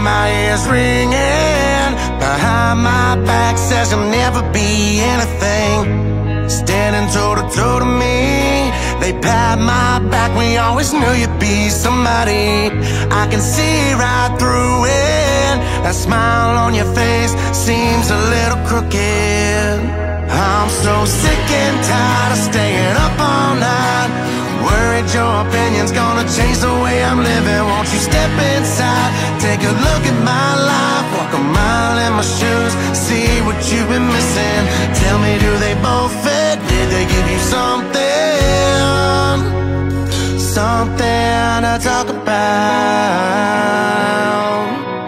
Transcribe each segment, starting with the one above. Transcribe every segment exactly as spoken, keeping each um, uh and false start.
in my ears ringing, behind my back says you'll never be anything. Standing toe to toe to me, they pat my back, we always knew you'd be somebody. I can see right through it, that smile on your face seems a little crooked. I'm so sick and tired of staying up all night, worried your opinion's gonna change the way I'm living. Won't you step inside, take a look at my life, walk a mile in my shoes, see what you've been missing. Tell me, do they both fit? Did they give you something? Something to talk about.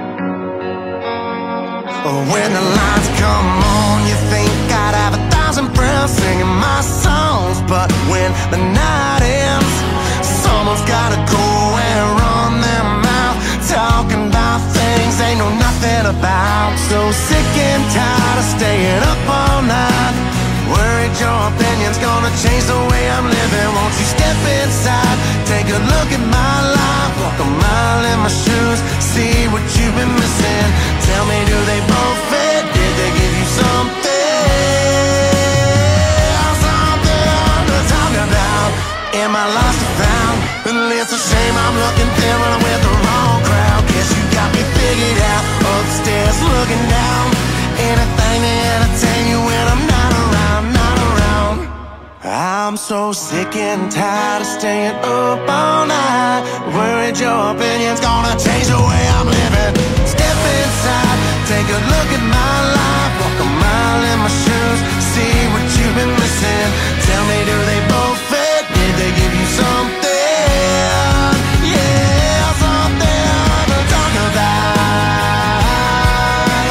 When the lights come on, you think I'd have a thousand friends singing my songs, but when the night ends, someone's gotta go and run their mouth, talking about things they know nothing about. So sick and tired of staying up all night, worried your opinion's gonna change the way I'm living. Won't you step inside, take a look at my life, walk a mile in my shoes, see what you've been missing. Tell me, do they both fit? Did they give you something? Something to talk about. Am I lost or found? Well, it's a shame I'm looking thin when I'm with the wrong crowd. Guess you got me figured out, upstairs looking down. Anything to entertain you when I'm not around, not around. I'm so sick and tired of staying up all night, worried your opinion's gonna change the way I'm living. Step inside, take a look at my life, walk a mile in my shoes, see what you've been missing. Tell me, do they both fit? Did they give you something? Yeah, something to talk about.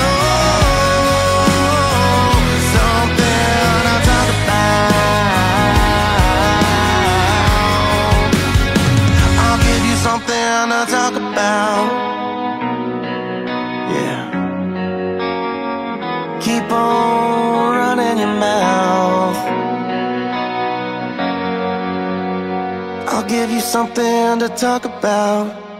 Oh, something to talk about. I'll give you something to talk about. Yeah. Keep on running your mouth. I'll give you something to talk about.